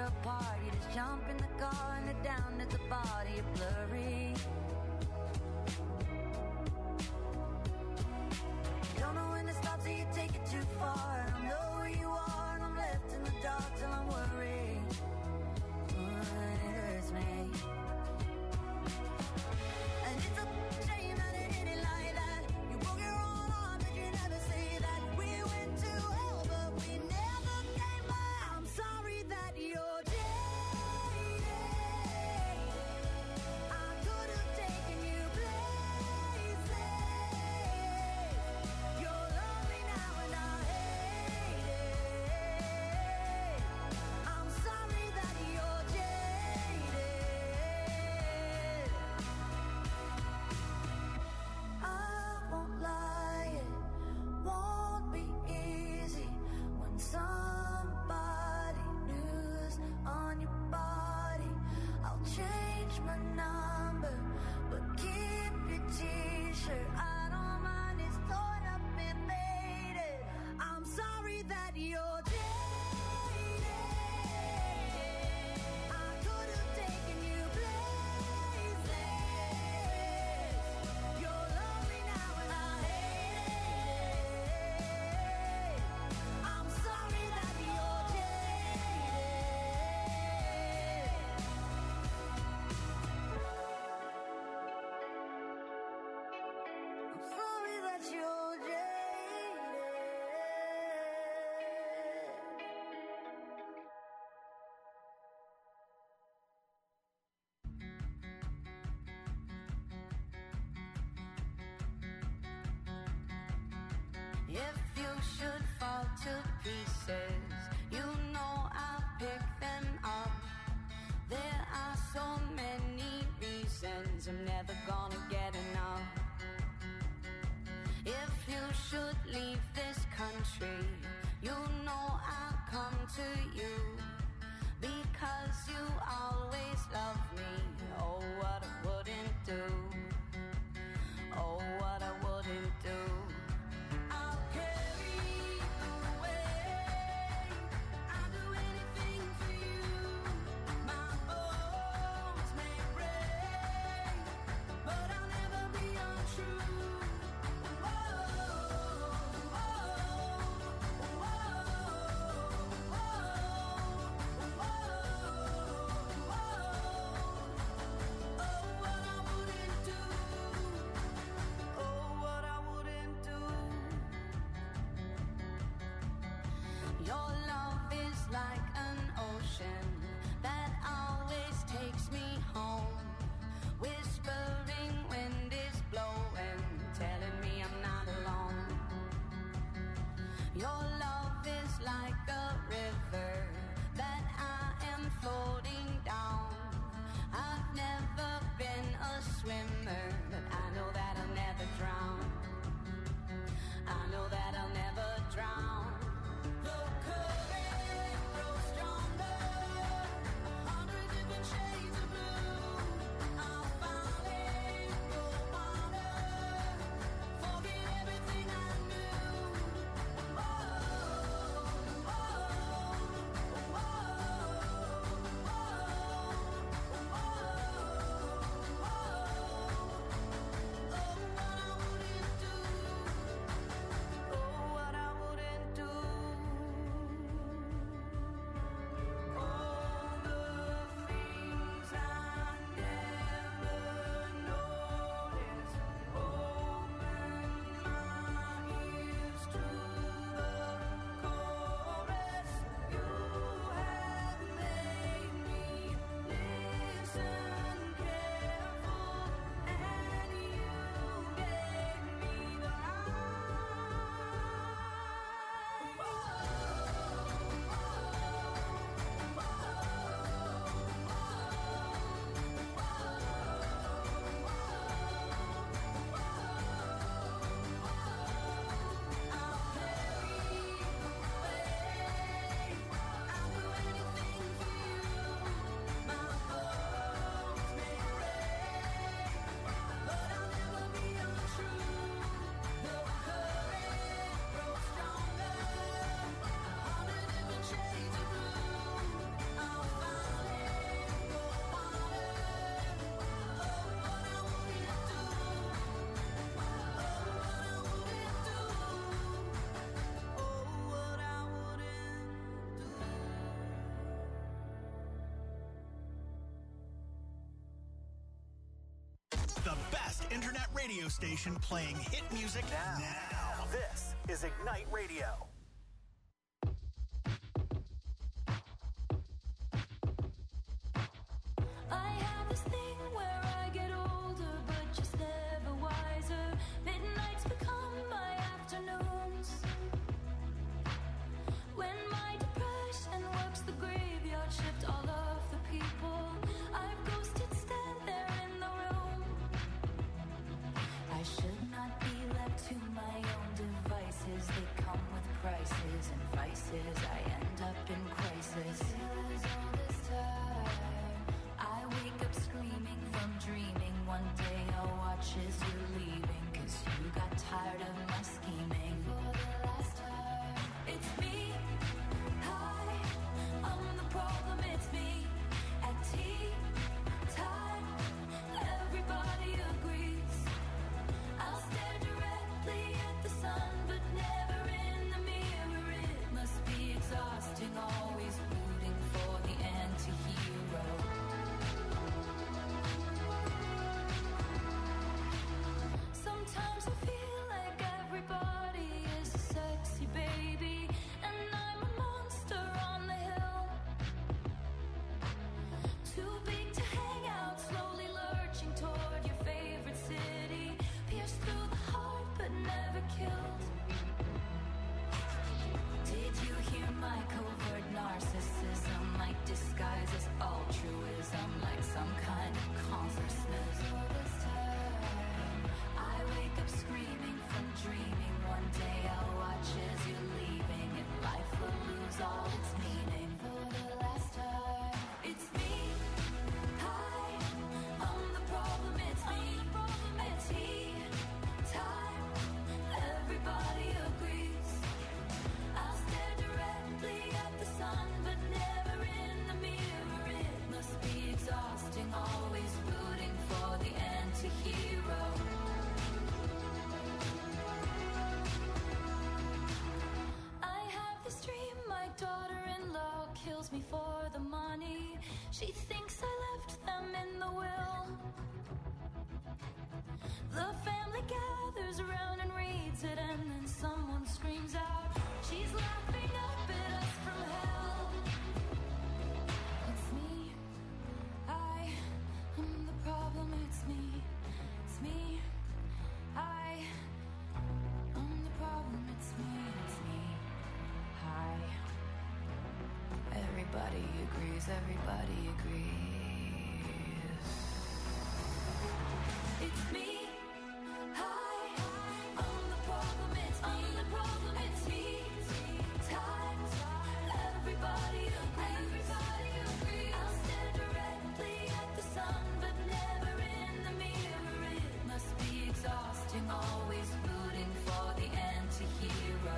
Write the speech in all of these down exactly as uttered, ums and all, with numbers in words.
you're apart. You just jump in the car and they're down at the body. You're blurry. Don't know when to stop till you take it too far. I don't know where you are and I'm left in the dark till I'm worried. Oh, it hurts me. And it's a shame that it hit it like that. You broke your own arm but you never say that. We went to hell but we never came back. I'm sorry that you're jaded. I could have taken you places. You're lonely now and I hate it. I'm sorry that you're jaded. I won't lie, it won't be easy when somebody new's on your body. I'll change my number, but keep your t-shirt. I don't mind, it's torn up and faded. I'm sorry that you're jaded. I could have taken you places. You're lonely now and I hate it. I'm sorry that you're jaded. I'm sorry that you're jaded. If you should fall to pieces, you know I'll pick them up. There are so many reasons I'm never gonna get enough. If you should leave this country, you know I'll come to you because you always love me. Oh, what I wouldn't do. Oh, what I wouldn't do. I'll carry you away. I'll do anything for you. My bones may break, but I'll never be untrue. Whoa, whoa, whoa, whoa, whoa, whoa. Oh, what I wouldn't do. Oh, what I wouldn't do. Your love is like an ocean that always takes me home. Whispering wind is blowing, telling me I'm not alone. Your love is like a river that I am floating down. I've never been a swimmer, but I know that I'll never drown. I know that I'll never drown. The current grows stronger, a hundred different shades of blue. I'll finally go under, forget everything I knew. Oh, internet radio station playing hit music now. now. This is Ignite Radio. I have this thing where I get older, but just never wiser. Midnights become my afternoons. When my depression works the graveyard shift, all of the people I've ghosted stand there in the room. I should not be left to my own devices. They come with prices and vices. I end up in crisis. Feels all this time. I wake up screaming from dreaming. One day I'll watch as you're leaving, 'cause you got tired of my scheming. For the last time, it's me. Hi, I'm the problem, it's me. At tea time, everybody agrees. I'll stare directly at the sun, but never in the mirror. It must be exhausting, always rooting for the anti-hero. Sometimes I feel like everybody is a sexy baby, and I'm a monster on the hill. Too big to hang out, slowly lurching toward your favorite city. Pierced through the heart, but never killed. Did you hear my covert narcissism? Like disguise as altruism, like some kind of consciousness. All this time, I wake up screaming from dreaming. One day I'll watch as you're leaving, and life will lose all its meaning. For the last time, it's me. Hi, I'm the problem, it's me. At tea time, everybody agrees. I'll stare directly at the sun, but never in the mirror. It must be exhausting, always rooting for the anti-hero. I have this dream, my daughter-in-law kills me for the money. She thinks I left them in the will. The family gathers around and reads it, and then someone screams out, she's laughing up at us from hell. It's me. I am the problem, it's me. It's me. I am the problem, it's me. It's me. Hi. Everybody agrees, everybody agrees. It's me. Hi, I'm the problem, it's me. I'm the problem, it's me. Time, everybody agrees. Everybody agrees. I'll stare directly at the sun, but never in the mirror. It must be exhausting, always rooting for the anti-hero.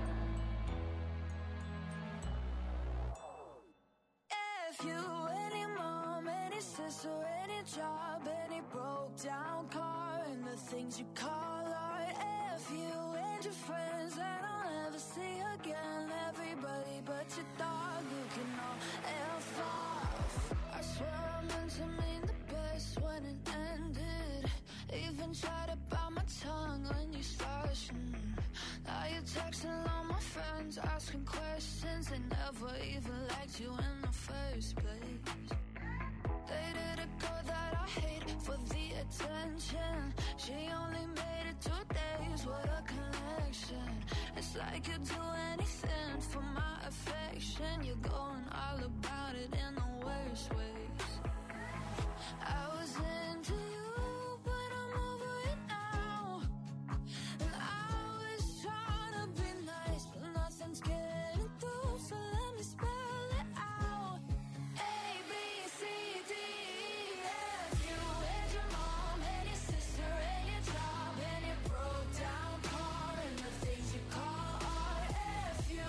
If you, any mom, any sister, any job, any broke down car, and the things you call art. If you and your friends that I'll never see again, everybody but your dog, you can all F off. I swear I meant to mean the best when it ended. Even tried to bite my tongue when you started. Mm. Now you're texting all my friends, asking questions. They never even liked you in the first place. Dated a girl that I hate for the attention. She only made it two days, what a connection. It's like you'd do anything for my affection. You're going all about it in the worst ways. I was into you, but I'm over it now. And I was trying to be nice, but nothing's getting through, so let me spell it out. A, B, C, D, E, F. You and your mom and your sister and your job and your broke down car and the things you call art. F you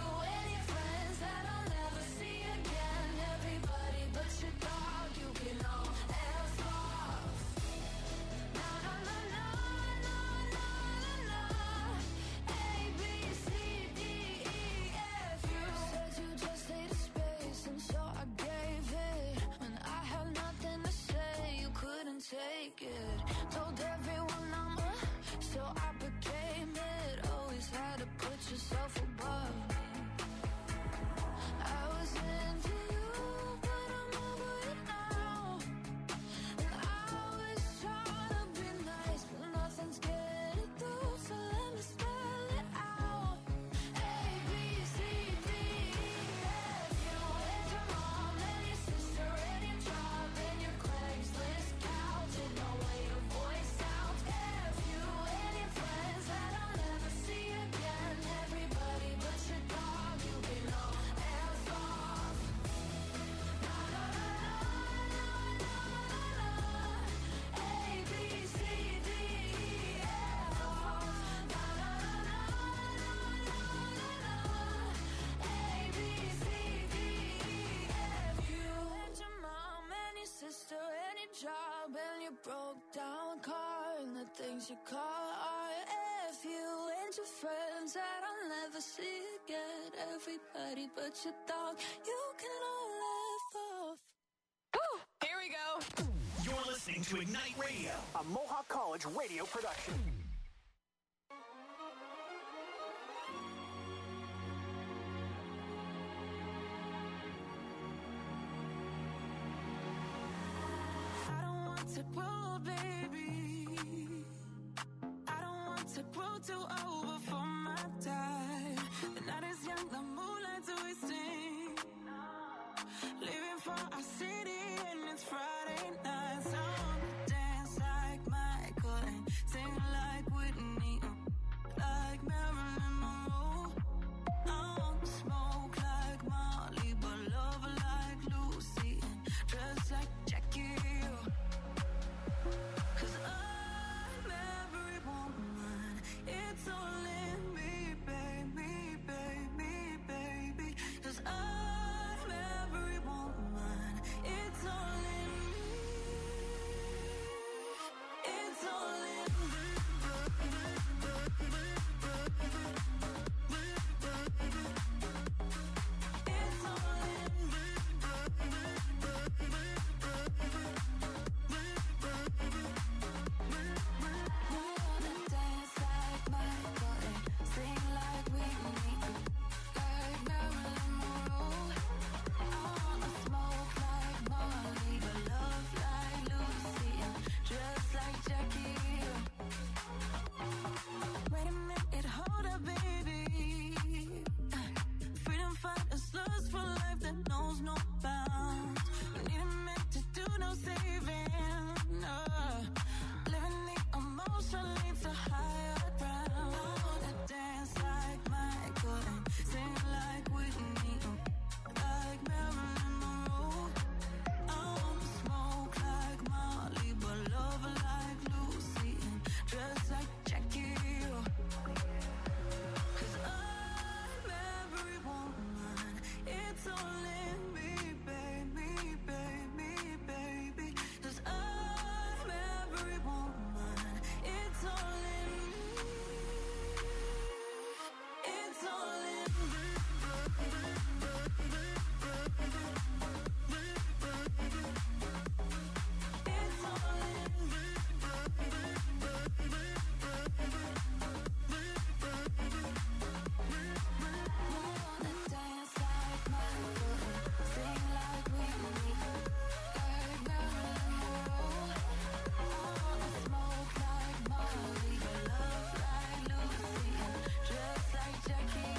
things you call art. If you and your friends that I'll never see again, everybody but your dog, you can all laugh off. Woo! Here we go. You're listening to Ignite Radio, a Mohawk College radio production. I don't want to grow, baby. I don't want to grow too old before my time. The night is young, the moonlight's wasting. Living for our city and it's Friday night. So I wanna dance like Michael and sing like Whitney, like Marilyn Monroe. I wanna smoke like Molly, but love like Lucy and dress like Jackie. Cause I'm every woman, it's all in me, baby, baby, baby. Cause I'm every woman, it's all in me. It's all in me. It's all in me. I wanna dance like Michael and sing like Whitney, like Marilyn Monroe. I wanna smoke like Molly, but love like Lucy and dress like Jackie. Wait a minute, hold up, baby. Freedom fighters lust for life that knows no bounds. We need a man to do no saving. Uh, living the emotion leads to higher ground. I wanna dance like Michael and sing like Whitney, like Marilyn Monroe. I wanna smoke like Molly, but love like Lucy and dress like Jackie. Cause I'm every woman, it's all in me, baby, baby, baby. Cause I'm every woman, it's all in me. It's all in me. It's all in me. I wanna dance like Michael and sing like Whitney, like Marilyn Monroe. I wanna smoke like Molly, but love like Lucy and dress like Jackie.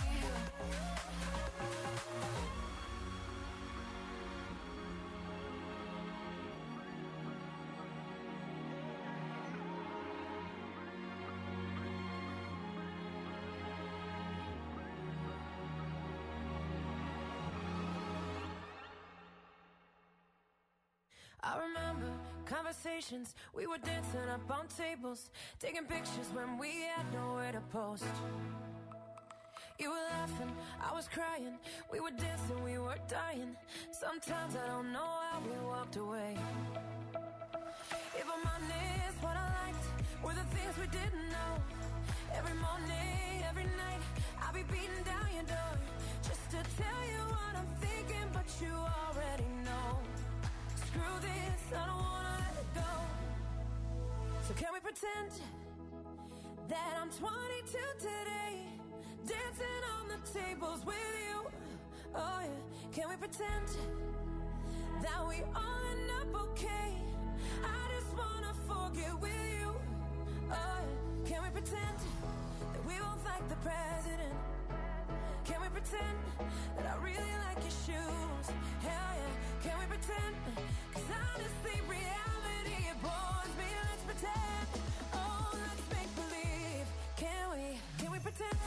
I remember conversations, we were dancing up on tables, taking pictures when we had nowhere to post. You were laughing, I was crying, we were dancing, we were dying. Sometimes I don't know how we walked away. If I'm honest, what I liked were the things we didn't know. Every morning, every night, I'll be beating down your door just to tell you what I'm thinking, but you already know. Screw this, I don't wanna let it go. So can we pretend that I'm twenty-two today, dancing on the tables with you? Oh yeah, can we pretend that we all end up okay? I just wanna forget with you. Oh yeah, can we pretend that we both like the president? Can we pretend that I really like your shoes? Hell yeah, can we pretend? Cause honestly, reality, it bores me. Let's pretend. Oh, let's make believe. Can we, can we pretend?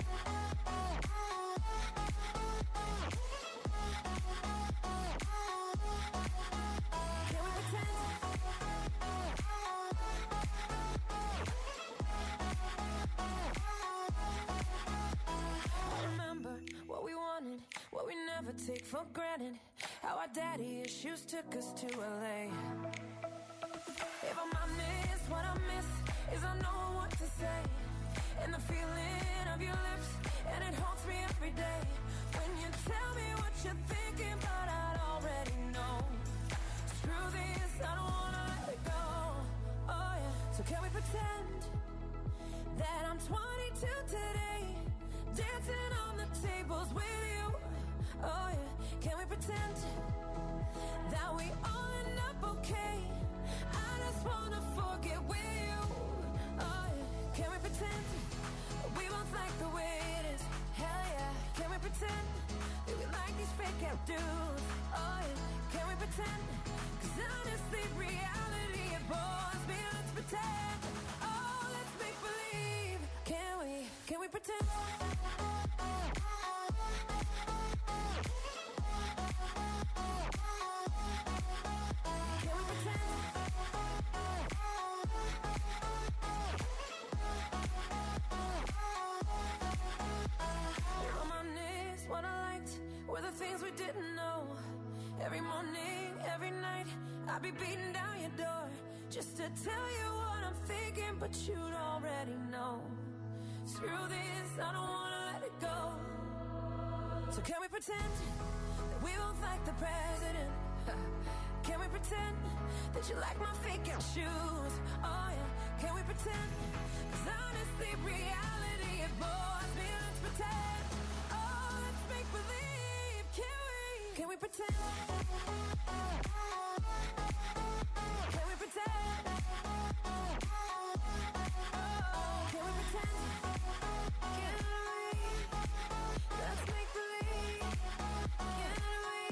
Can we pretend? I remember what we wanted, what we never take for granted. How our daddy issues took us to L A. If I'm honest, what I miss is I know say, and the feeling of your lips, and it haunts me every day. When you tell me what you're thinking, but I already know. Screw this, I don't wanna let it go. Oh yeah, so can we pretend that I'm twenty-two today, dancing on the tables with you? Oh yeah, can we pretend that we all end up okay? I just wanna forget with you. Oh yeah, can we pretend we both like the way it is? Hell yeah, can we pretend that we like these fake out dudes? Oh yeah, can we pretend? Cause honestly, reality it bores me. Let's pretend. Oh, let's make believe. Can we? Can we pretend? Can we pretend? Reminisce what I liked were the things we didn't know. Every morning, every night, I'd be beating down your door just to tell you what I'm thinking, but you'd already know. Screw this, I don't wanna let it go. So can we pretend that we both like the president? Can we pretend that you like my fake out shoes? Oh yeah, can we pretend? Cause honestly, reality it bores me. Let's pretend. Oh, let's make believe. Can we? Can we pretend? Can we pretend? Oh, can we pretend? Can we? Let's make believe. Can we?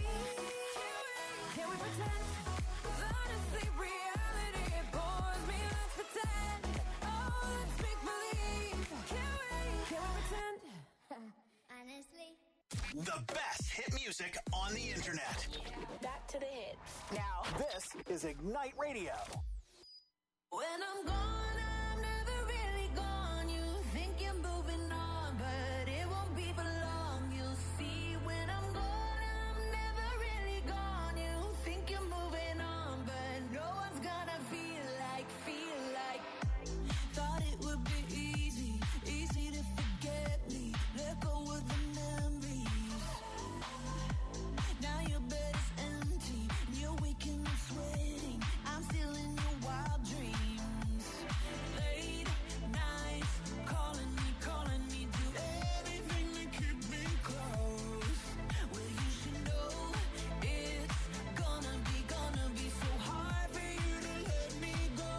Can we pretend? 'Cause honestly, reality it bores me. Let's pretend. Oh, let's make believe. Can we? Can we pretend? Honestly. The best hit music on the internet. Back to the hits. Now, this is Ignite Radio. When I'm gone, I'm never really gone. You think you're moving on, but it won't be for long. You'll see when I'm gone, I'm never really gone. You think you're moving on, but no one's gonna feel like, feel like. Thought it would be easy, easy to forget me. Let go of the memories. Now your bed is empty, and you're waking up sweating. I'm still in your wild dreams. Late nights, calling me, calling me, do anything to keep me close. Well, you should know it's gonna be, gonna be so hard for you to let me go.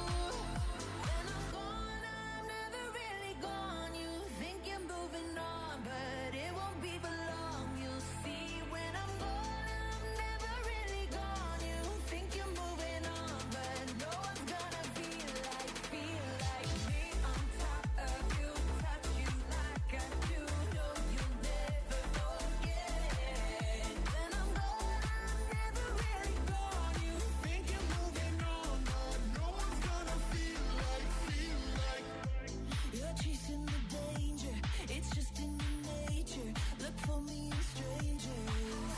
When I'm gone, I'm never really gone. You think you're moving on, but it won't be for long. You'll see when I'm gone, I'm never really gone. You think you're moving on, but no one's gonna feel like, feel like me on top of you, touch you like I do. No, you'll never forget. When I'm gone, I'm never really gone. You think you're moving on, but no one's gonna feel like, feel like. You're chasing the danger, it's just in your nature. Look for me in strangers.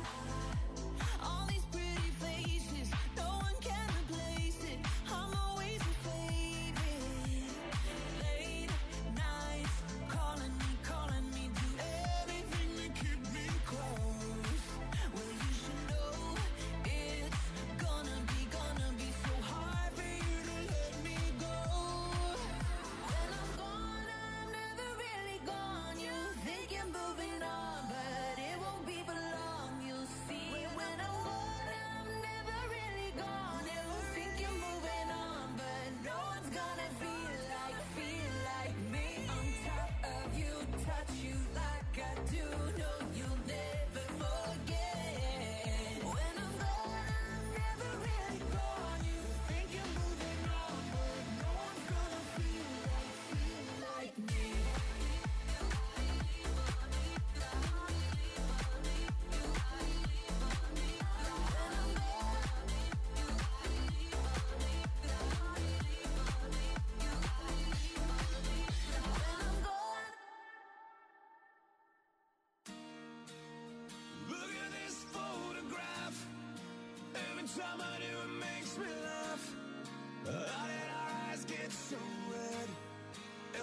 All these pretty faces, no one can replace it. I'm always your favorite. Late nights, calling me, calling me, do anything to keep me close. Well, you should know it's gonna be, gonna be so hard for you to let me go. When I'm gone, I'm never really gone. You think you're moving on, but it won't be for long. You'll see when I'm gone, I'm never really gone. You think you're moving on, but no one's gonna feel like, feel like me on top of you, touch you like I do. No, you'll never forget. When I'm gone, I'm never really gone. You think you're moving on, but no one's gonna feel like, feel like me. Look at this photograph. Every time I do, it makes me laugh. How did our eyes get so red?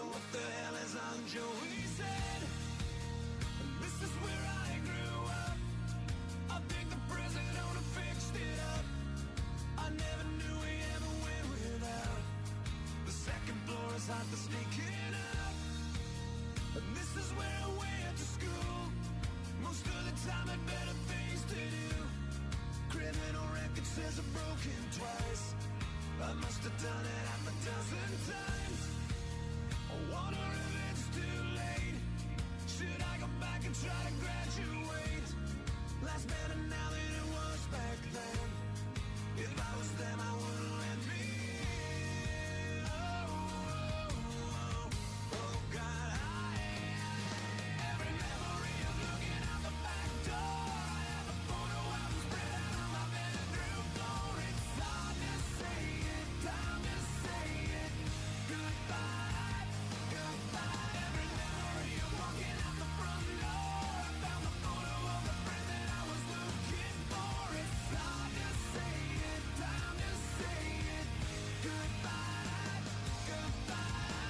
what the hell is on Joey's head? This is where I grew up. I think the present owner fixed it up. I never knew we ever went without. The second floor is hot for sneaking up. And this is where I went to school. Most of the time had better things to do. Criminal record says I've broken twice. I must have done it half a dozen times. I wonder if it's too late. Should I go back and try to graduate? Life's better now than it was back then. If I was them, I wouldn't let me in. Oh, oh, oh, oh, God, I am. Every memory of looking out the back door. I have a photo album spread out on my bedroom floor. It's hard to say it, time to say it. Goodbye, goodbye. Every memory of walking out the front door. I found the photo of the friend that I was looking for. It's hard to say it, time to say it. Goodbye, goodbye.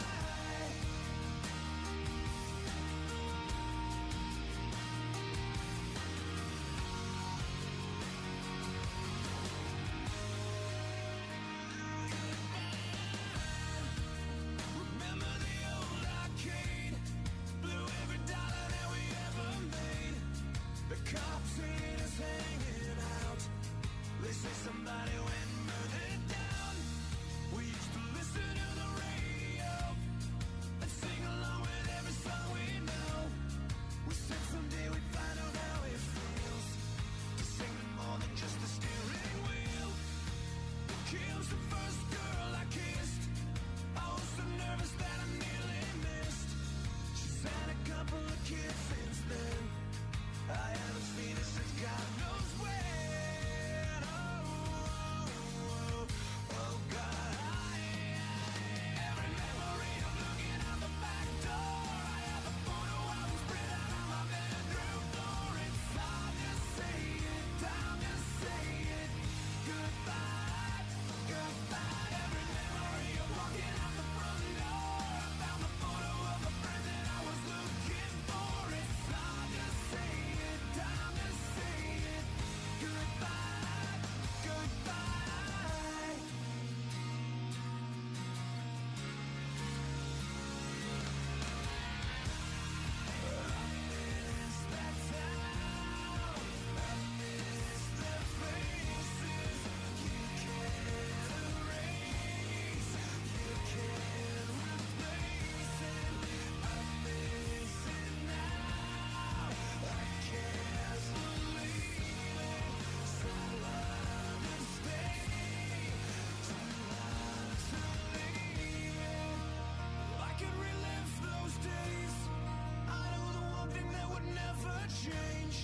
Remember the old arcade? Blew every dollar that we ever made. The cops seen us hanging out. They say somebody went and murdered down. We used to listen to the radio and sing along with every song we know. We said someday we'd find out how it feels to sing to more than just the steering wheel. Kim's the first girl I kissed. I was so nervous that I nearly missed. She's had a couple of kids since then. I haven't seen her since God knows when. Oh, oh, oh, oh, God, I am. Every memory of looking out the back door. I have a photo album spread out on my bedroom floor. It's hard to say it, time to say it. Goodbye, goodbye. Every memory of walking out the front door. I found the photo of a friend that I was looking for. It's hard to say it, time to say it. Goodbye, goodbye. I miss that town. I miss their faces. You can't erase. You can't replace it. I miss it now. I can't believe it. So long to stay. Too long to leave it. I could relive those days. I know the one thing that would never change.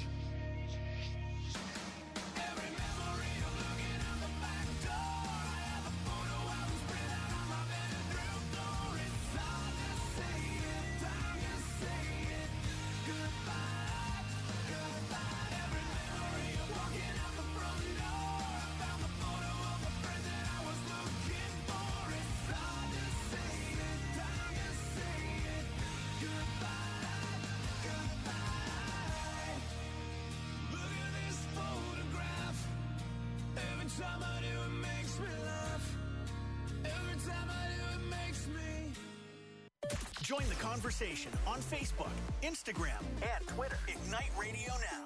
Every memory of looking out the back door. I have a photo album spread out on my bedroom floor. It's hard to say it, time to say it. Goodbye, goodbye. Every memory of walking out the front door. I found the photo of a friend that I was looking for. It's hard to say it, time to say it. Goodbye, goodbye. Look at this photograph. Every time I do it makes me laugh. Every time I do it makes me. Join the conversation on Facebook, Instagram, and Twitter. Ignite Radio Now.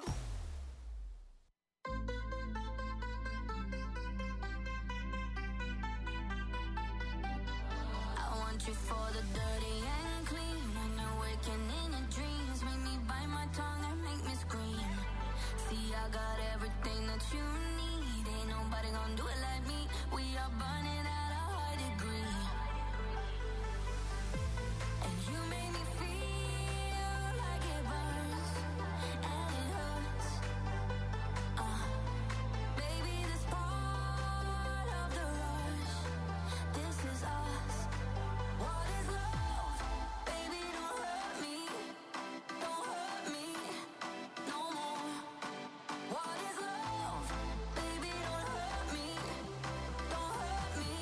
I want you for the dirty and clean. When you're waking in your dreams, make me bite my tongue and make me scream. See, I got everything that you need. Ain't nobody gonna do it like me. We are burning at a high degree. And you make me feel like it burns and it hurts. Uh, baby, this part of the rush. This is us. What is love? Baby, don't hurt me. Don't hurt me no more. What is love? Baby, don't hurt me. Don't hurt me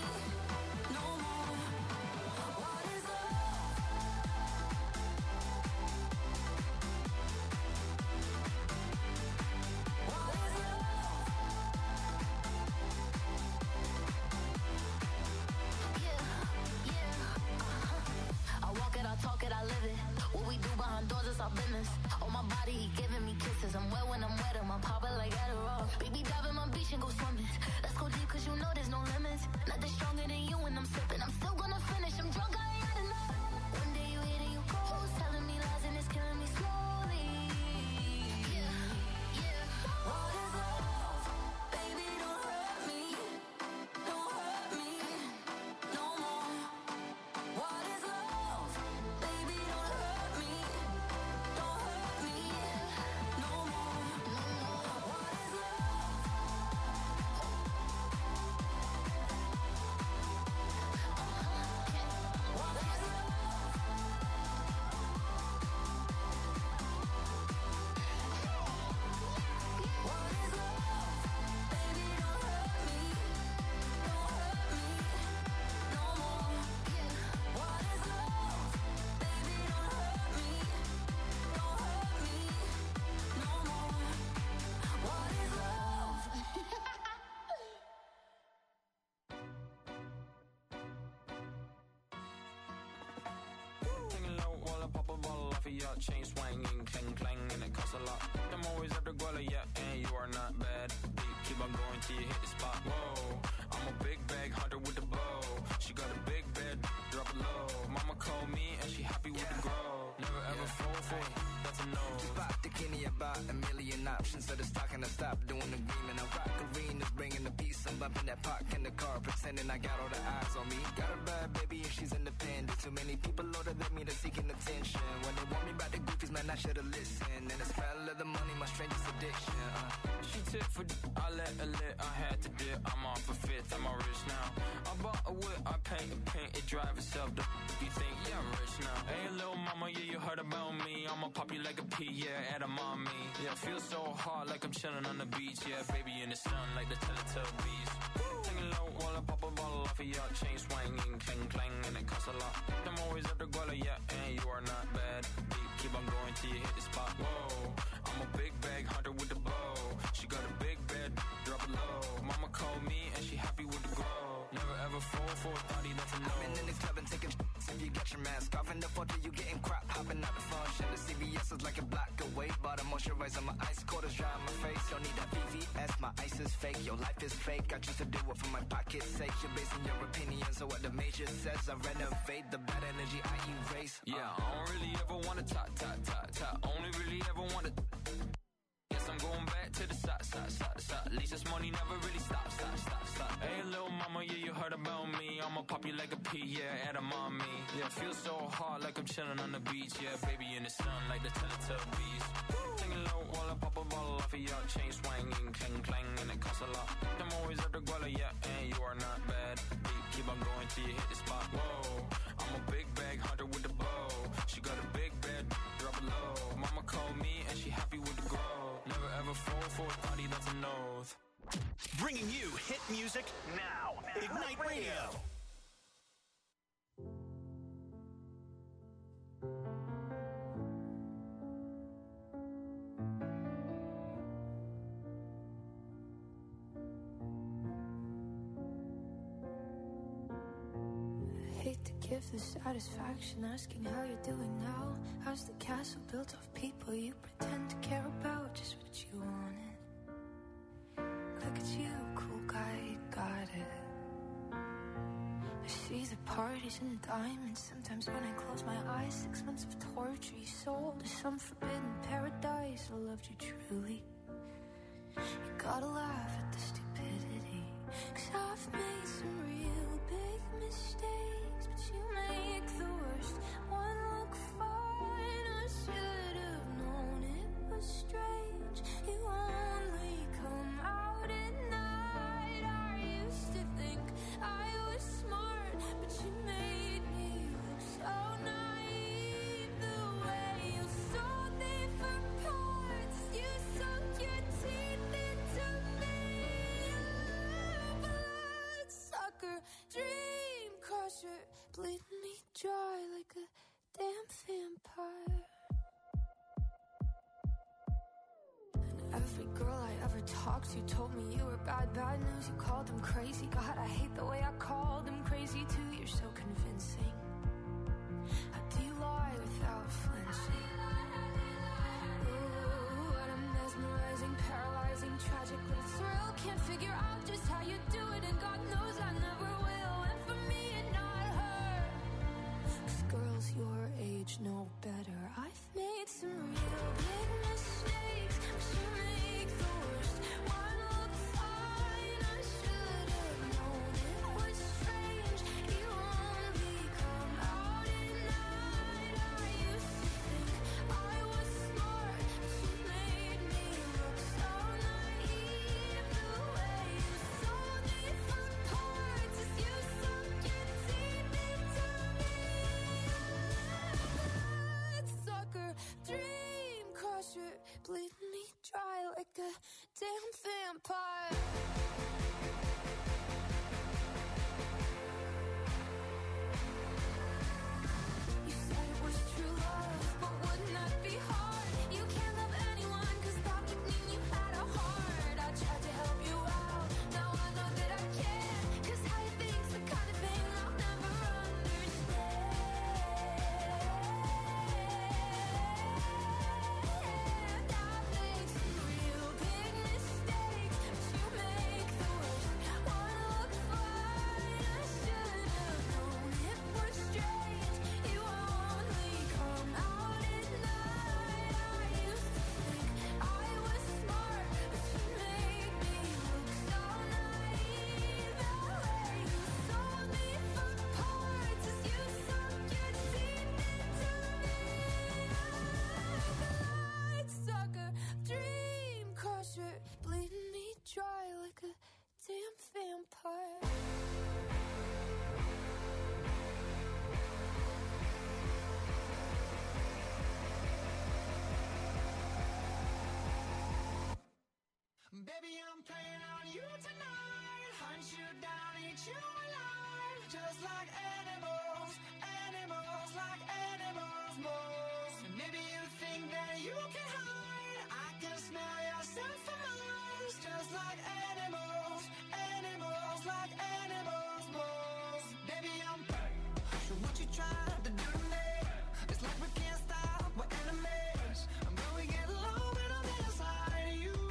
your chain swinging, clang clang, and it costs a lot. I'm always after Guala, yeah, and you are not bad. Deep, keep on going till you hit the spot. Whoa, I'm a big bag hunter with the bow. She got a big bed, drop it low. Mama called me and she happy with the grow. Never ever yeah. fall for it, that's a no. Just bought the Kenny about a million options. So the stock and I stop doing the green. And I rock arenas, bringing the peace. I'm bumping that park in the car, pretending I got all the eyes on me. Got a bad baby and she's independent. Too many people older than me, they're seeking attention. When they want me about the goofies, man, I should've listened. And the smell of the money, my strangest addiction. Uh. She tip for d- I let her lit, I had to dip. I'm off a fifth, I'm all rich now. I bought a whip, I paint a paint, it drive itself. The f- you think, yeah, I'm rich now. Hey, little mama, yeah, you heard about me. I'ma pop you like a pea, yeah, at a mommy. Yeah, feel so hot like I'm chilling on the beach. Yeah, baby in the sun like the Teletubbies. Singing low while I pop a bottle off of your chain swinging, clang clang, and it costs a lot. I'm always after Guala, yeah, and you are not bad. Deep, keep on going till you hit the spot. Whoa, I'm a big bag hunter with the bow. She got a big bed, drop it low. Mama called me and she happy with the grow. Never ever fall for a thotty, that's a no. I've been in the club and taking sh**s. If you get your mask off in the photo, you getting crap. Hopping out the function. The C V S is like a block away. Bought a moisturizer, my ice cold is dry on my face. Don't need that V V S, my ice is fake. Your life is fake, I choose to do it for my pocket's sake. You're basing your opinions on what the major says. I renovate the bad energy I erase. uh. Yeah, I don't really ever wanna top, top, top, top. Only really ever wanna. Guess I'm going back to the side, side, side, side. At least this money never really stops, stop, stop, stop. Hey, little mama, yeah, you heard about me. I'ma pop you like a pea, yeah, at a mommy. Yeah, feel so hot like I'm chilling on the beach. Yeah, baby in the sun like the Teletubbies. Singing low while I pop a bottle off of your chain swinging, clang clang, and it costs a lot. I'm always after Guala, yeah, and you are not bad. Deep, keep on going till you hit the spot. Whoa, I'm a big bag hunter with the bow. She got a big bed, drop it low. Mama called me and she happy with the grow. Never ever fall for a thotty, that's an oath. Bringing you hit music now. Ignite Radio. Hate to give the satisfaction asking how you're doing now. How's the castle built of people you pretend to care about? Just what you wanted. Look at you, cool guy, you got it. I see the parties and diamonds. Sometimes when I close my eyes, six months of torture you sold to some forbidden paradise. I loved you truly. You gotta laugh at the stupidity, 'cause I've made some real big mistakes, but you make the worst one look fine. I should have known it was strange. You only come out at night. I used to think I was smart, but you made me look so naive. The way you sold me for parts, you sunk your teeth into me. Blood sucker, dream crusher, bleeding me dry like a damn vampire. And every girl I ever talked to told me you were bad, bad news. You called them crazy. God, I hate the way I called them crazy too. You're so convincing. How do you lie without flinching? Ooh, what a mesmerizing, paralyzing, tragic little thrill. Can't figure out just how you do it, and God knows I never will. And for me and not her, 'cause girls your age know better. I've made some real big mistakes, but you make the worst one look fine. I should have known it was strange. You only come out at night. I used to think I was smart, but you made me look so naive. The way you sold me for parts is you sunk your teeth into me. Sucker, dream crusher, bleeding me dry like a damn vampire. You said it was true love, but wouldn't that be hard? You can't love anyone, 'cause that would mean you had a heart. I tried to help you out, now I know that I can't, 'cause how you think's the kind of thing I'll never understand. Baby, I'm playing on you tonight. Hunt you down, eat you alive. Just like animals, animals, like animals, moles. Maybe you think that you can hide. I can smell yourself from miles. Just like animals, animals, like animals, moles. Baby, I'm so what you trying to do to me? It's like we can't stop, we're enemies. And when we get low, we're on the other side of you.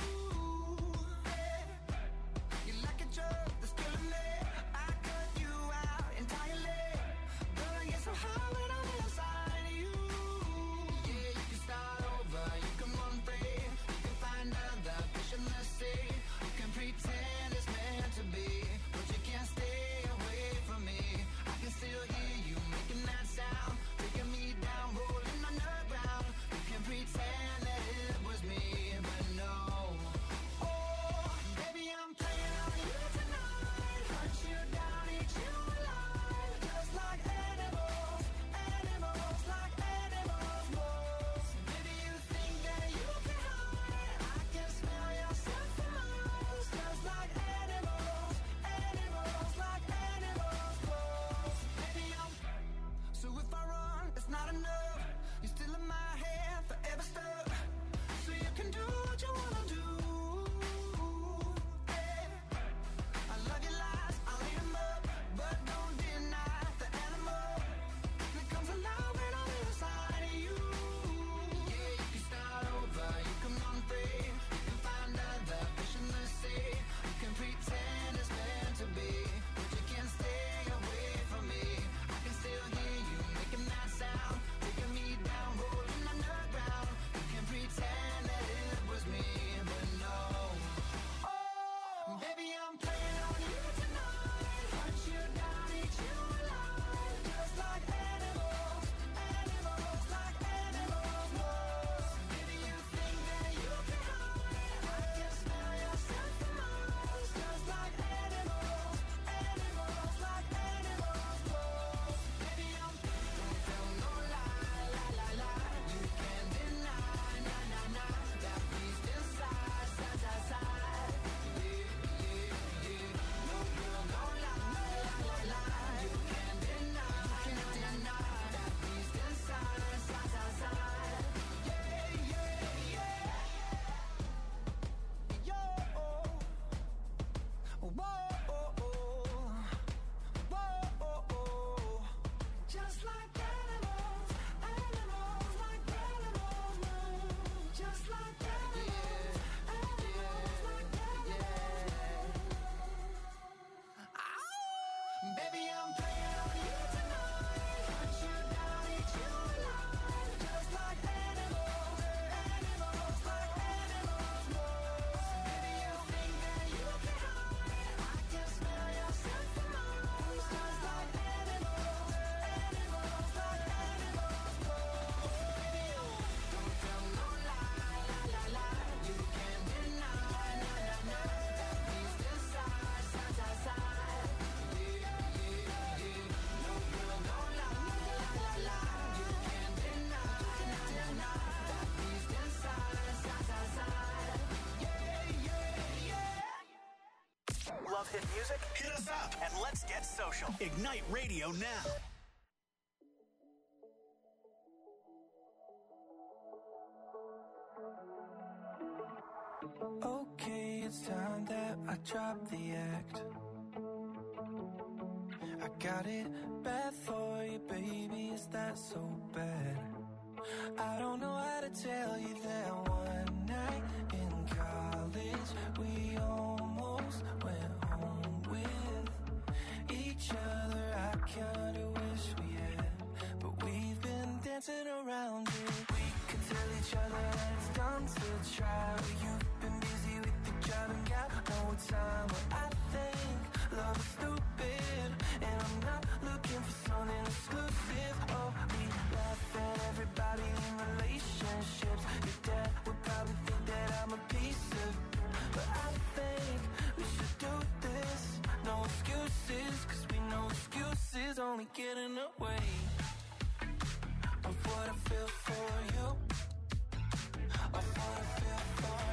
You're like a drug that's killing me. I cut you out entirely. But I get so high when I'm inside of you. Yeah, you can start over, you can run free. You can find other fish in the sea. You can pretend it's meant to be, but you can't stay away from me. I can still hear you making that sound, taking me down, rolling on the ground. You can pretend that it was me, but no. Oh, baby, I'm playing on you tonight. Hunt you down, eat you alive. Just like animals, animals, like animals, moles. Maybe you think that you can hide. I can smell yourself from miles. Just like animals, animals, like animals, moles. Baby, I'm so if I run, it's not enough. You're still in my head, forever stuck. So you can do what you wanna do. Hey, I love your lies, I'll eat 'em up, but don't deny the animal that comes alive when I'm inside of you. Yeah, you can start over, you can run free, you can find other fish in the sea. You can pretend it's meant to be, but you can't stay away from me. I can still hear you making that sound, taking me down, rolling on the ground. You can pretend that it was me, but no. Oh, baby, I'm playing on you tonight. Hunt you down, eat you alive. Just like animals, animals, like animals, moles. Maybe you think that you can hide. I can smell yourself from miles. Just like animals, animals, like animals, moles. Baby, I'm don't tell no lie, lie, lie, lie. You can't deny, nah, nah, nah. That beast inside, side, side, side. Yeah, yeah, yeah. No girl, don't lie, lie, lie, lie. You can't deny, can't deny. That beast inside, side, side, side. Yeah, yeah, yeah. Yo, whoa, whoa, just like animals, animals, like animals, move. Just like animals, animals, like animals. Ow! Baby, I'm playing on you tonight. Hunt you down, eat you alive. Just like animals, animals, like animals, moles. Maybe you think that you can hide. I can smell yourself from miles. Just like animals, animals, like animals, moles. Baby, don't tell no lie, lie, lie, lie. You can't deny, nah, nah, nah. That beast inside, side, side, side. Yeah, yeah, yeah. No girl, don't lie, lie, lie, lie. You can't deny, nah, nah, nah. That beast inside, side, side, side. Yeah, yeah, yeah. Love hit music? Hit us up and let's get social. Ignite Radio now. Okay, it's time that I drop the act. I got it bad for you, baby, is that so bad? I don't know how to tell you that one night in college we almost went home with each other. I kinda wish we had, but we've been dancing around it. We could tell each other that it's done to try, but you've been busy with the job and got no time. But I think love is stupid, and I'm not looking for something exclusive. Oh, we laugh at everybody in relationships. Your dad would probably think that I'm a piece of, but I think we should do this. No excuses, cause we know excuses only get in the way of what I feel for you, of what I feel for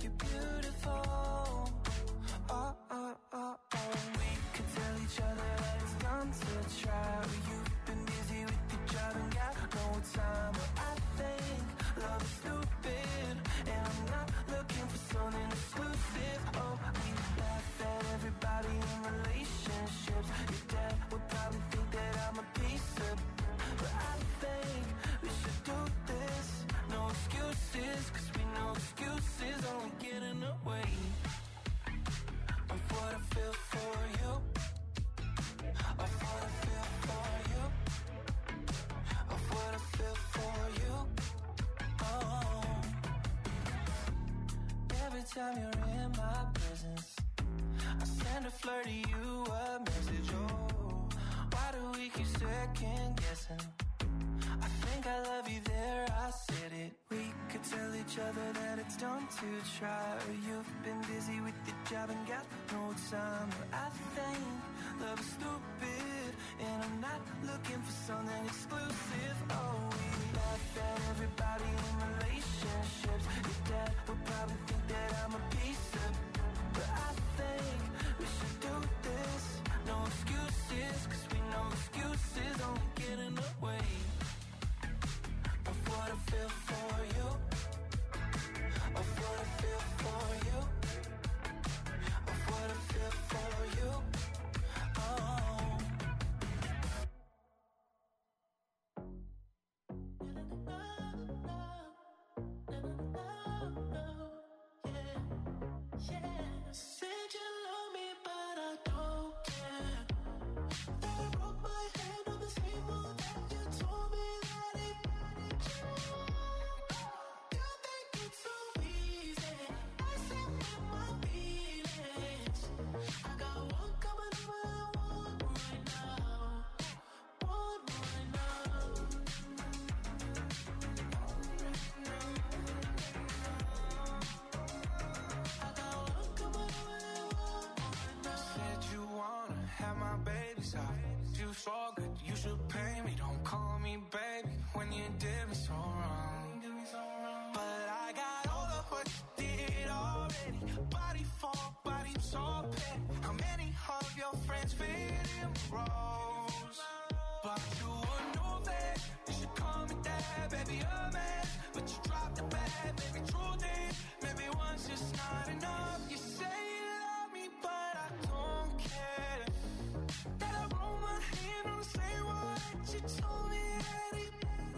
you're beautiful. Oh, oh, oh, oh. We could tell each other that it's dumb to try. You've been busy with your job and got no time. But I think love is stupid, and I'm not looking for something exclusive. Oh, we laugh at everybody in relationships. Your dad would probably think that I'm a piece of, but I think we should do this. No excuses, cause we know excuses only get in the way of what I feel for you, of what I feel for you, of what I feel for you. Oh, every time you're in my presence, I send a flirt to you a message. Oh, why do we keep second guessing? I think I love you there, I said it. We could tell each other that it's dumb to try. You've been busy with your job and got no time. But I think love is stupid, and I'm not looking for something exclusive. Oh, we laugh at everybody in relationships. Your dad would probably think that I'm a piece of, but I think we should do this. No excuses, cause we know excuses only get in the way of what I feel for you, of what I feel for you, of what I feel for you. Oh, yeah. Said you love me, but I don't care. That I broke my hand on the same wall that you told me that it. You think it's so easy? I sit with my feelings. I got one coming over, one right now, one right now. I got one coming over, one right now. Said you wanna have my baby's eyes. You so good, you should pay me. Don't call me baby when you did me so wrong. But I got all of what you did already. Body for body, so petty. How many of your friends fit in roles? But you a new face, you should call me dad, baby, a man. But you dropped the bag, baby, truth is, maybe once just not enough. You say you love me, but I don't care. That I roll my hand on the same wall that you told me that it.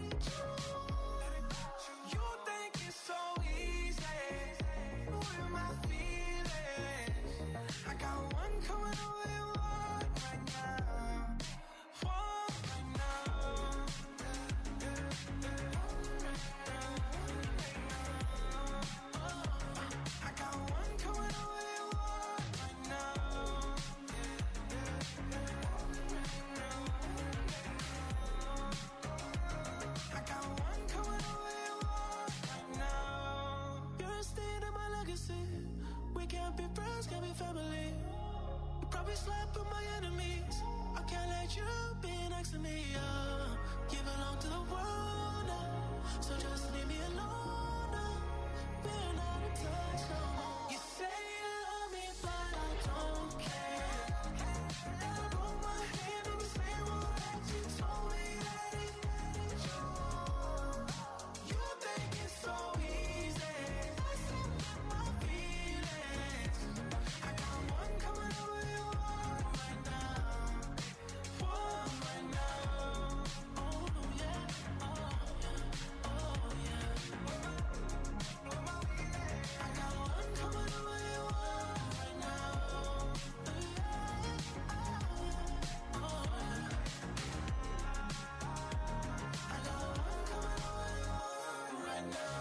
You think it's so easy with my feelings. I got one coming away, one right now, one right now. I got one coming away, one right now. I got one coming away, one right now. You're a stain in my legacy. We can't be friends, can't be family. You probably slept with my enemies. I can't let you be next to me. Uh, you belong to the world now, so just leave me alone now. We're not in touch no more. You say you love me, but I don't care. I broke my hand on the same wall that you told me that it. You think it's so easy? I sit with my feelings. I got one coming away, one right now, one right now. Oh yeah, oh yeah, oh yeah. I got one coming away, one right now. Oh yeah. I got one coming away, one right now.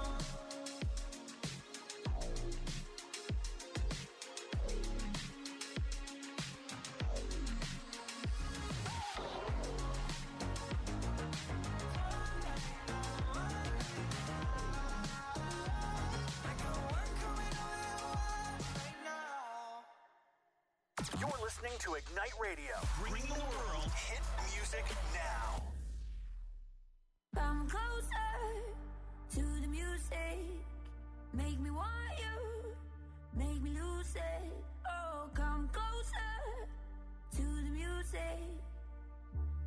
I got one coming away, one right now. You're listening to Ignite Radio, bringing the world hit music now. Come closer to the music. Make me want you.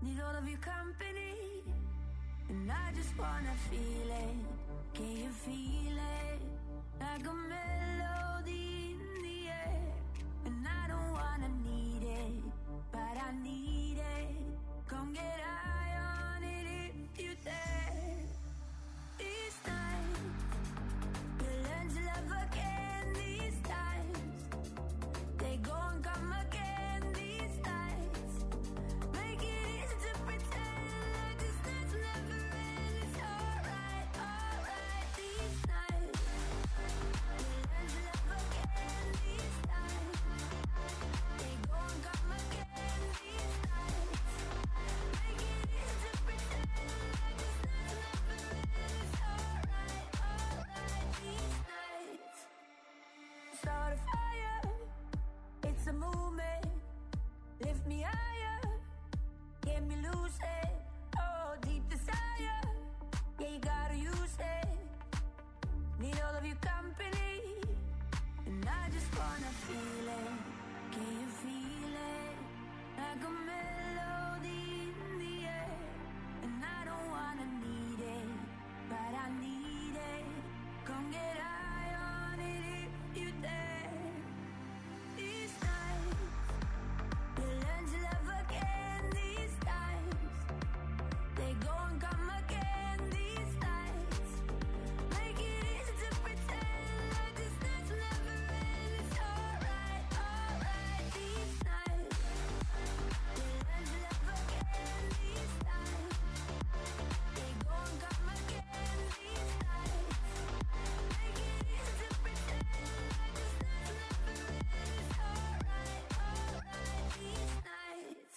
Need all of your company, and I just wanna feel it. Can you feel it? Like a melody in the air. And I don't wanna need it, but I need it. Come get high on it if you dare. These nights, you learn to love again. These times, they go and come again. These nights, make it easy to pretend like this night's never end. It's alright, alright. These nights, you learn to love again. These times, they go and come again. These nights, make it easy to pretend like this night's never end. It's alright, alright. These nights, start a fire. It's a movement. Lift me higher. Get me lucid. Oh, deep desire. Yeah, you gotta use it. Need all of your company. And I just wanna feel it. Can you feel it? Like a melody in the air. And I don't wanna need it, but I need it. Come get high on it if you dare. These nights, you learn to love again. These times, they go and come again. These nights, make it easy to pretend like this night's never end. It's alright, alright. These nights, you learn to love again. These times, they go and come again. These nights, make it easy to pretend like this night's never end. It's alright, alright. These nights.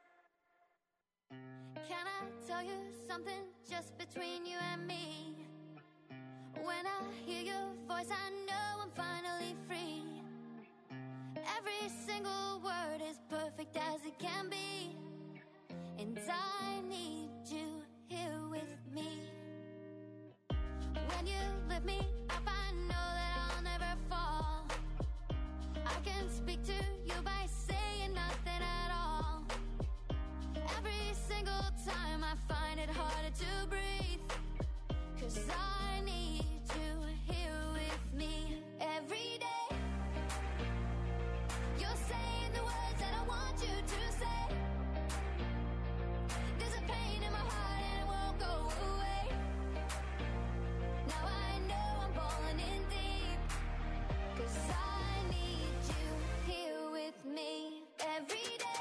Can I tell you something just between you and me? When I hear your voice, I know I'm finally free. Every single word is perfect as it can be. And I need you here with me. When you lift me up, I know that I'll never fall. I can speak to you by saying nothing at all. Every single time I find it harder to breathe. 'Cause I need you here with me every day. You're saying the words that I want you to say. There's a pain in my heart and it won't go away. Now I know I'm falling in deep. 'Cause I need you here with me every day.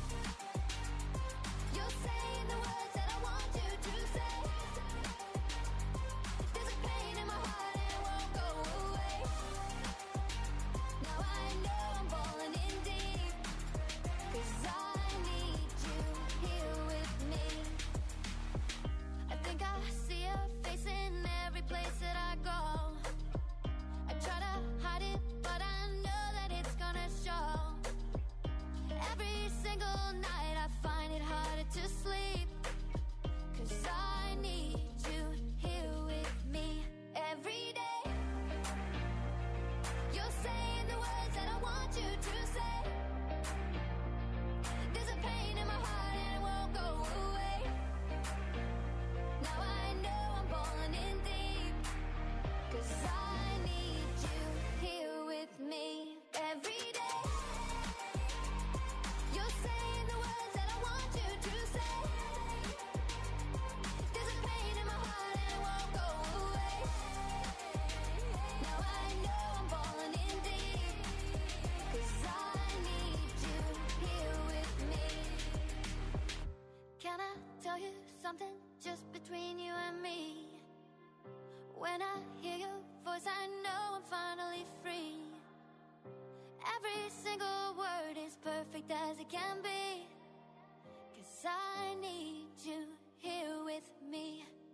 You're saying the words that I want you to say. There's a pain in my heart and it won't go away. Now I know I'm falling in deep. 'Cause I need you here with me. I think I see a face in every place that I go. I try to hide it, but I know that it's gonna show. Every single night I find it harder to sleep. 'Cause I need you here with me every day. You're saying the words that I want you to say. There's a pain in my heart and it won't go away. Now I know I'm falling in deep. 'Cause I need you here with me every day. You're saying the words that I want you to say. There's a pain in my heart and it won't go away. Now I know I'm falling in deep. 'Cause I need you here with me. Can I tell you something just between you and me? When I hear your voice, I know I'm finally free. Every single word is perfect as it can be. 'Cause I need you here with me.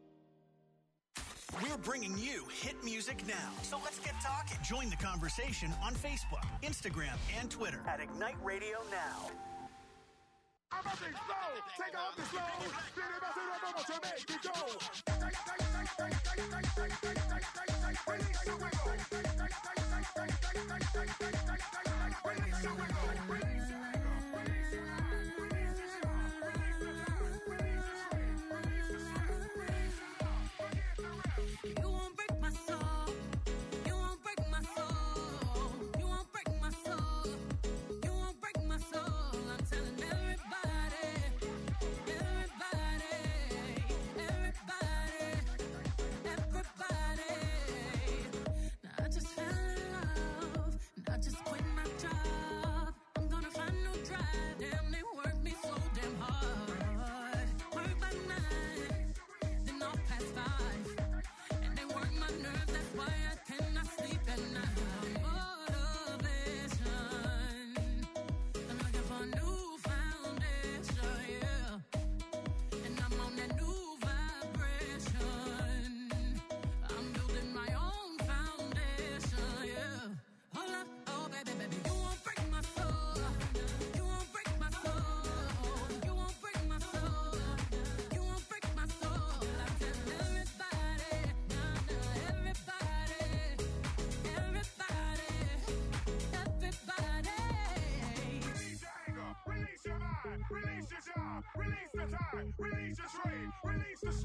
We're bringing you hit music now. So let's get talking. Join the conversation on Facebook, Instagram, and Twitter at Ignite Radio Now. I'm a big slow, take off the slow. Pretty much I'm to make it go. Release your wiggle. Release your wiggle. Release your wiggle.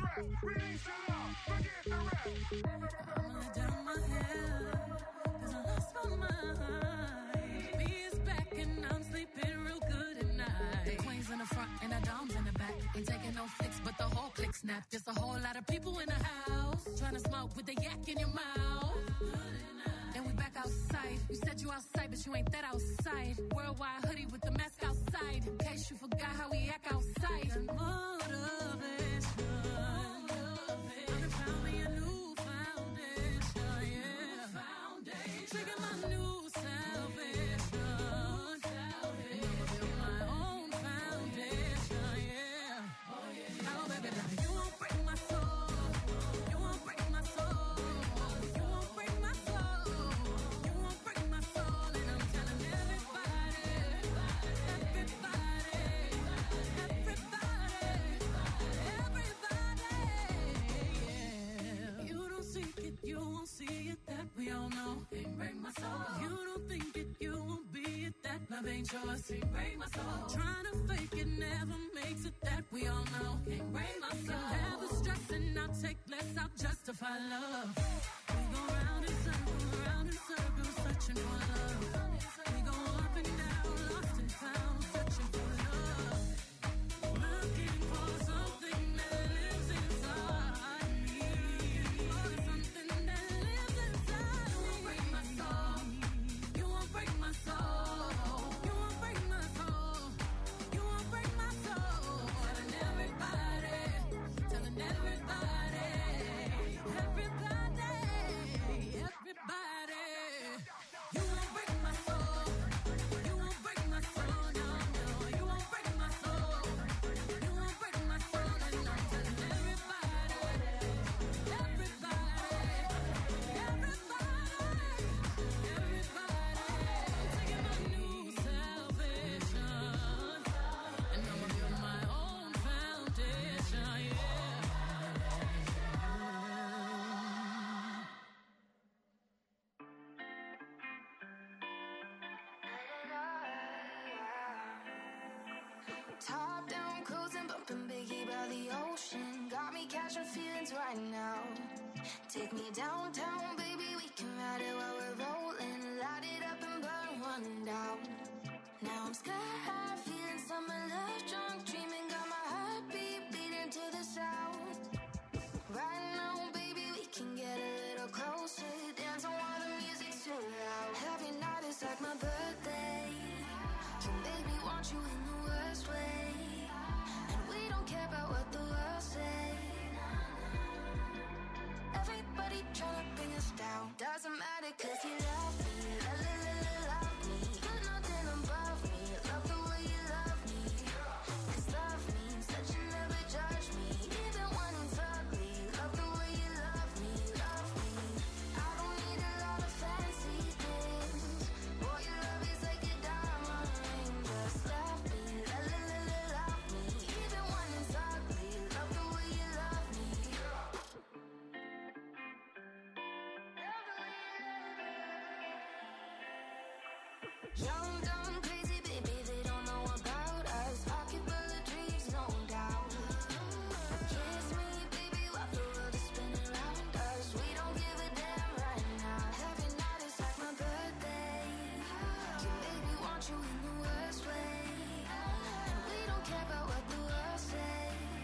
stress. Release your love, forget the rest. I'ma let down my hair, cause I lost my mind. Me is back and I'm sleeping real good at night. The queen's in the front and the dom's in the back. Ain't taking no flicks, but the whole click snap. Just a whole lot of people in the house, trying to smoke with the yak in your mouth. And we back outside. You said you outside, but you ain't that outside. Worldwide hoodie with the mask outside, in case you forgot how we act outside. Motivation. I found me a new foundation, yeah. Trigger my new salvation. And I'ma build my own foundation, yeah. Oh, baby, now you won't break my soul. You won't break my soul. You won't break my soul. You won't break my soul. And I'm telling everybody, everybody, everybody, yeah. You don't seek it, you won't see it, that we all know. Can't break my soul. You don't think it, you won't be it, that love ain't yours. Can't break my soul. Trying to fake it never makes it, that we all know. Can't break my soul. Never stressing, I'll take less, I'll justify love. We go round in circles, round in circles, searching for love. We go up and down, lost and found, searching for love. Looking for something that lives inside me. For something that lives inside me. You won't break my soul. You won't break my soul. You won't break my soul. You won't break my soul. Telling everybody, telling everybody, everybody, everybody. You won't break my soul. You won't break my soul. No, no. You won't break my soul. You won't break my soul. And I'm telling everybody, everybody, everybody, everybody. I'm taking my new salvation, and I'ma build my own foundation, yeah. Top down, cruising, bumping Biggie by the ocean. Got me catching feelings right now. Take me downtown, baby, we can ride it while we're rolling. Light it up and burn one down. Now I'm sky high, feeling summer love, drunk, dreaming, got my heartbeat beating to the sound. Right now, baby, we can get a little closer. Dance on while the music's too loud. Every night is like my birthday. So baby, want you in the worst way. And we don't care about what the world say. Everybody tryna bring us down. Doesn't matter cause you love me. La la la la love me. Put nothing above me. Love the way you love me. Cause love means that you never judge me. Even when it's ugly. Love the way you love me. Love me. I don't need a lot of fancy things. Boy, your love is like a diamond ring. Just love me. La la la la love me. Even when it's ugly. Love the way you love me. Young, dumb, crazy, baby, they don't know about us. Pocket full of dreams, no doubt. Kiss me, baby, while the world is spinning around us. We don't give a damn right now. Every night is like my birthday. So baby, want you in the worst way. And we don't care about what the world say.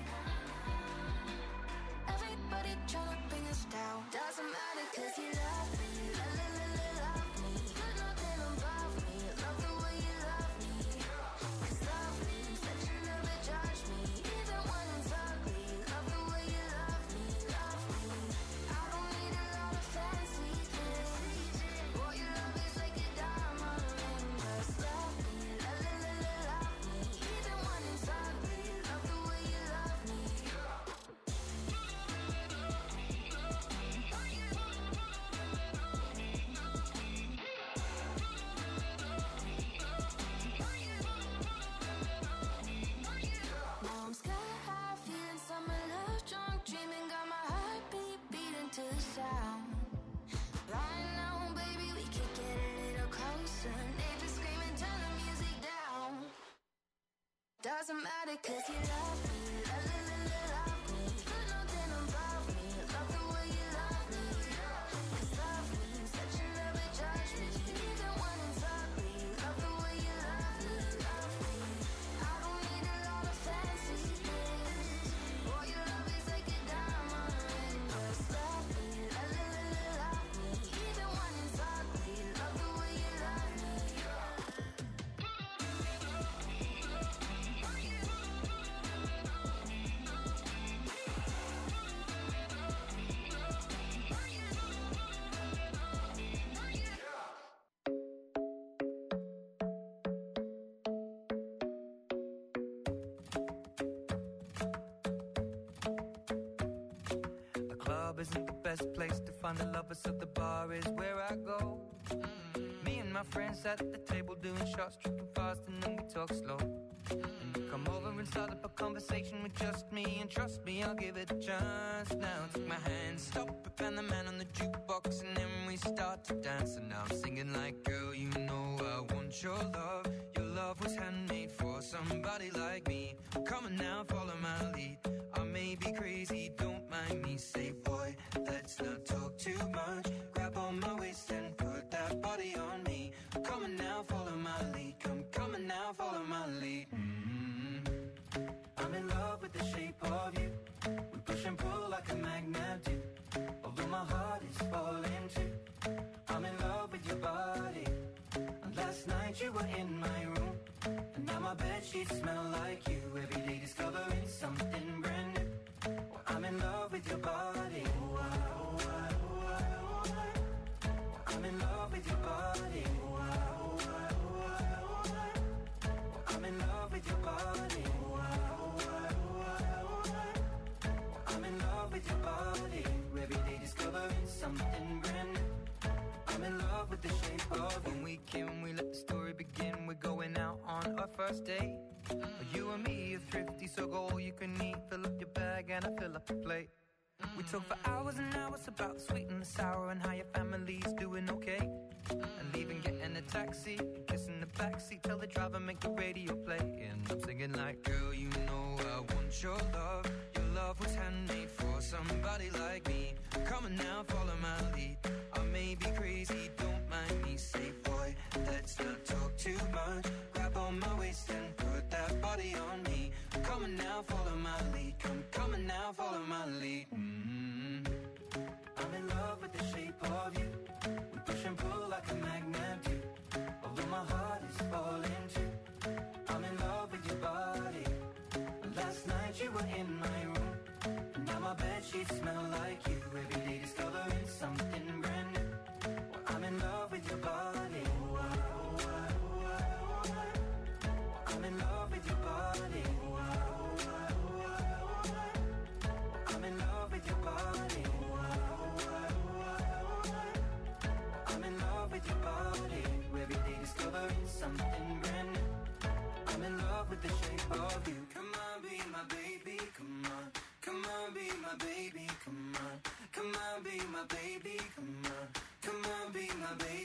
Everybody tryna bring us down. Doesn't matter cause you love me. La la la la love me. Put nothing above me. Love the way you love me. Cause love means that you never judge me. Even when it's ugly. Love the way you love me. Love me. I don't need a lot of fancy things. Boy, your love is like a diamond ring. Just love me. La la la la love me. Even when it's ugly. Love the way you love me. Now I'm sky high, feeling summer love, drunk, dreaming, got my heartbeat beating to the sound. Right now, baby, we could get a little closer. Neighbors screaming, turn the music down. Doesn't matter cause you love me. La la la la love me. Put nothing club isn't the best place to find the lovers, so the bar is where I go. Mm-hmm. Me and my friends at the table doing shots, tripping fast, and then we talk slow. Mm-hmm. And you come over and start up a conversation with just me, and trust me, I'll give it a chance. Now take my hand, stop it, and the man on the jukebox, and then we start to dance. And now I'm singing like, girl, you know I want your love. Your love was handmade for somebody like me. Come on now, follow my lead. I may be crazy, don't mind me. Say, boy, let's not talk too much. Grab on my waist and put that body on me. Come on now, follow my lead. Come, come on now, follow my lead. Mm-hmm. I'm in love with the shape of you. We push and pull like a magnet do. Although my heart is falling too. I'm in love with your body. And last night you were in my room, and now my bedsheets smell like you. Every day discovering something brand new. Well, I'm in love with your body. Oh, I, oh, I, oh, I, oh, I. Well, I'm in love with your body. Oh, I, oh, I, oh, I, oh, I. Well, I'm in love with your body. Oh, I, oh, I, oh, I, oh, I. Well, I'm in love with your body. Every day discovering something brand new. I'm in love with the shape of you. When we came, we let the story begin. We're going out on our first date. Mm-hmm. You and me are thrifty, so go all you can eat. Fill up your bag and I fill up the plate. Mm-hmm. We talk for hours and hours about the sweet and the sour and how your family's doing okay. Mm-hmm. And leaving, getting a taxi, kissing the backseat, tell the driver make the radio play. And I'm singing like, girl, you know I want your love. Your love was handmade for somebody like me. Come on now, follow my lead. I may be crazy, don't mind me. Say, boy, let's not talk too much. Grab on my waist and put that body on me. Come on now, follow my lead. Come, come on now, follow my lead. Mm-hmm. I'm in love with the shape of you. We push and pull like a magnet do. Although my heart is falling too. I'm in love with your body. Last night you were in my room, and now my bedsheets smell like you. Every day discovering something brand new. Well, I'm in love with your body. Oh, I, oh, I, oh, I, oh, I. Well, I'm in love with your body. Oh, I, oh, I, oh, I, oh, I. Well, I'm in love with your body. Oh, I, oh, I, oh, I, oh, I. Well, I'm in love with your body. Every day discovering something brand new. I'm in love with the shape of you. Come on, be my baby, come on. Come on, be my baby, come on. Come on, be my baby, come on. Come on, be my baby.